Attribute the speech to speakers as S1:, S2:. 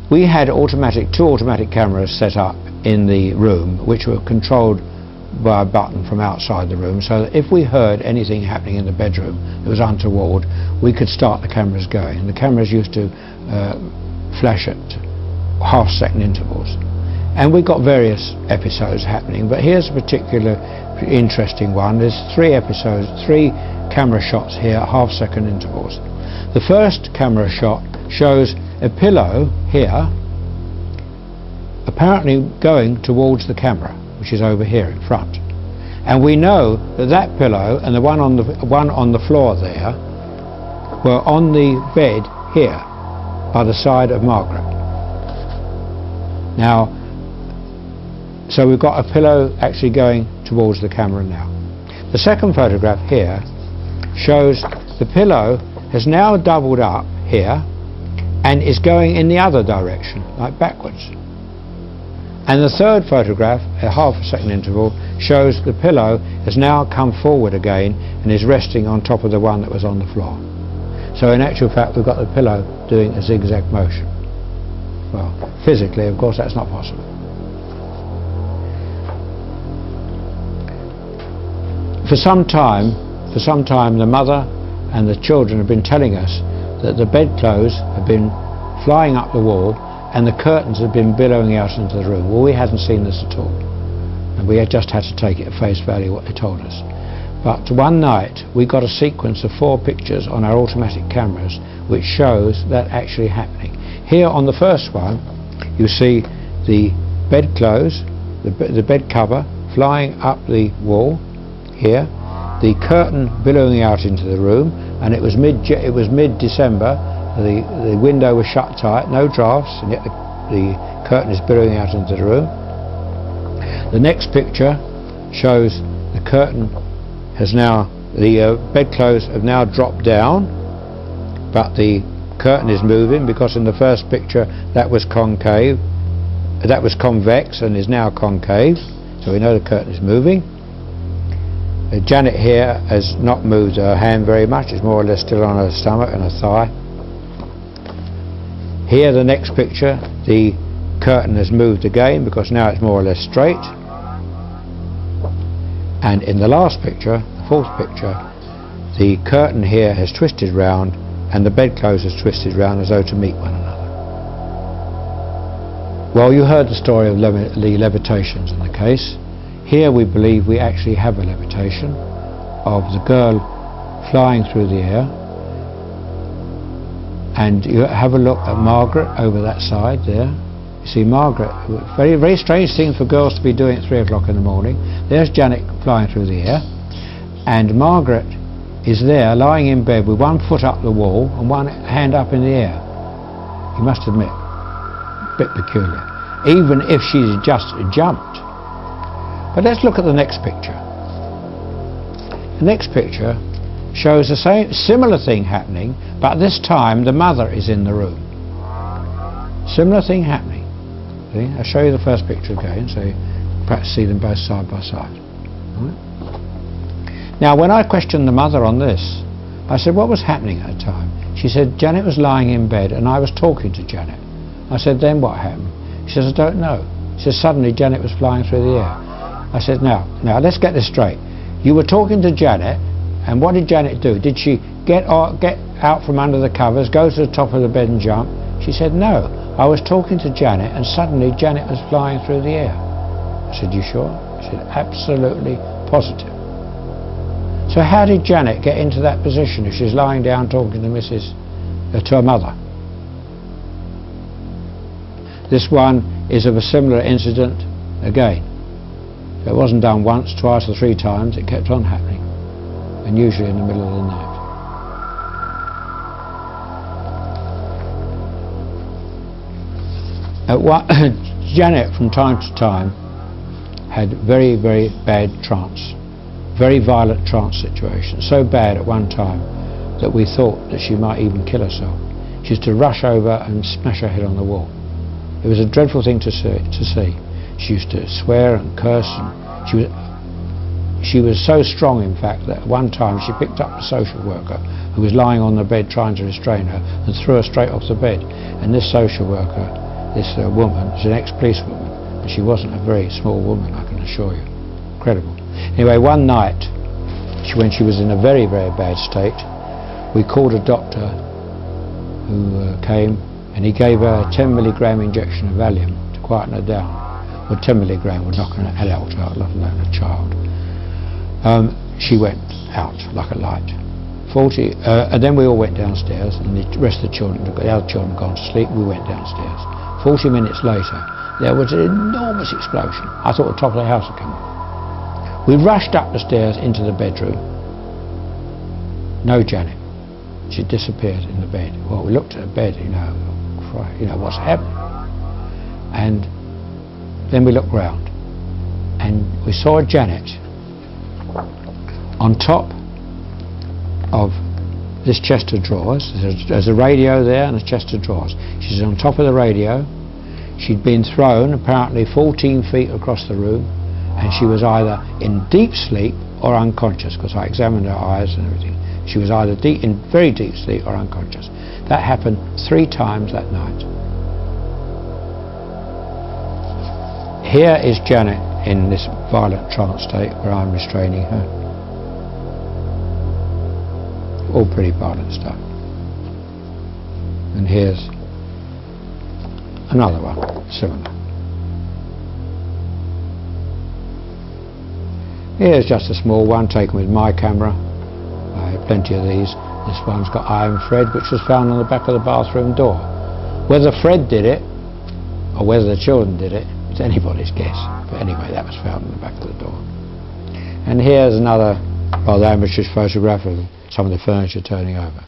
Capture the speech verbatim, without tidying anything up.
S1: We had automatic, two automatic cameras set up in the room, which were controlled by a button from outside the room, so that if we heard anything happening in the bedroom that was untoward, we could start the cameras going. And the cameras used to uh, flash at half second intervals. And we got various episodes happening, but here's a particular interesting one. There's three episodes, three camera shots here at half second intervals. The first camera shot shows a pillow here apparently going towards the camera, which is over here in front. And we know that that pillow and the one on the one on the floor there were on the bed here by the side of Margaret. Now, so we've got a pillow actually going towards the camera now. The second photograph here shows the pillow has now doubled up here and is going in the other direction, like backwards. And the third photograph, a half a second interval, shows the pillow has now come forward again and is resting on top of the one that was on the floor. So in actual fact, we've got the pillow doing a zigzag motion. Well, physically, of course, that's not possible. For some time, for some time, the mother and the children have been telling us that the bedclothes have been flying up the wall and the curtains have been billowing out into the room. Well, we hadn't seen this at all, and we had just had to take it at face value what they told us. But one night we got a sequence of four pictures on our automatic cameras which shows that actually happening. Here on the first one you see the bedclothes, the, the bed cover flying up the wall here, the curtain billowing out into the room, and it was mid it was mid December. The, the window was shut tight, no drafts, and yet the, the curtain is billowing out into the room. The next picture shows the curtain has now, the uh, bedclothes have now dropped down, but the curtain is moving, because in the first picture that was concave, that was convex and is now concave, so we know the curtain is moving. Uh, Janet here has not moved her hand very much, it's more or less still on her stomach and her thigh. Here, the next picture, the curtain has moved again because now it's more or less straight. And in the last picture, the fourth picture, the curtain here has twisted round and the bedclothes has twisted round as though to meet one another. Well, you heard the story of levi the levitations in the case. Here we believe we actually have a levitation of the girl flying through the air. And you have a look at Margaret over that side there. You see Margaret, very very strange thing for girls to be doing at three o'clock in the morning. There's Janet flying through the air, and Margaret is there lying in bed with one foot up the wall and one hand up in the air. You must admit, a bit peculiar, even if she's just jumped. But let's look at the next picture. The next picture shows the same similar thing happening, but this time the mother is in the room. Similar thing happening. See? I'll show you the first picture again so you perhaps see them both side by side. Right. Now when I questioned the mother on this, I said what was happening at the time. She said Janet was lying in bed and I was talking to Janet. I said then what happened? She says I don't know. She says suddenly Janet was flying through the air. I said now, now let's get this straight. You were talking to Janet, and what did Janet do? Did she get out, get out from under the covers, go to the top of the bed and jump? She said, no, I was talking to Janet and suddenly Janet was flying through the air. I said, you sure? She said, absolutely positive. So how did Janet get into that position if she's lying down talking to Missus Uh, to her mother? This one is of a similar incident again. It wasn't done once, twice or three times, it kept on happening, and usually in the middle of the night. At what, Janet from time to time had very very bad trance, very violent trance situations, so bad at one time that we thought that she might even kill herself. She used to rush over and smash her head on the wall. It was a dreadful thing to see, to see. She used to swear and curse, and she was She was so strong, in fact, that at one time she picked up a social worker who was lying on the bed trying to restrain her and threw her straight off the bed. And this social worker this uh, woman, she's an ex-policewoman, but she wasn't a very small woman, I can assure you. Incredible. Anyway, one night, she, when she was in a very, very bad state, we called a doctor who uh, came, and he gave her a ten milligram injection of Valium to quieten her down. Well, ten milligram would knock an adult out, let alone a child. Um, she went out like a light. forty, uh, and then we all went downstairs, and the rest of the children, the other children had gone to sleep. We went downstairs. forty minutes later, there was an enormous explosion. I thought the top of the house had come on. We rushed up the stairs into the bedroom. No Janet. She disappeared in the bed. Well, we looked at the bed, you know, you know, what's happened? And then we looked round, and we saw Janet on top of this chest of drawers. There's a, there's a radio there and a chest of drawers. She's on top of the radio. She'd been thrown apparently fourteen feet across the room, and she was either in deep sleep or unconscious, because I examined her eyes and everything. She was either deep, in very deep sleep or unconscious. That happened three times that night. Here is Janet in this violent trance state where I'm restraining her. All pretty violent stuff. And here's another one, similar. Here's just a small one taken with my camera. I have plenty of these. This one's got iron thread, which was found on the back of the bathroom door. Whether Fred did it, or whether the children did it, it's anybody's guess. But anyway, that was found on the back of the door. And here's another rather amateurish photograph of some of the furniture turning over.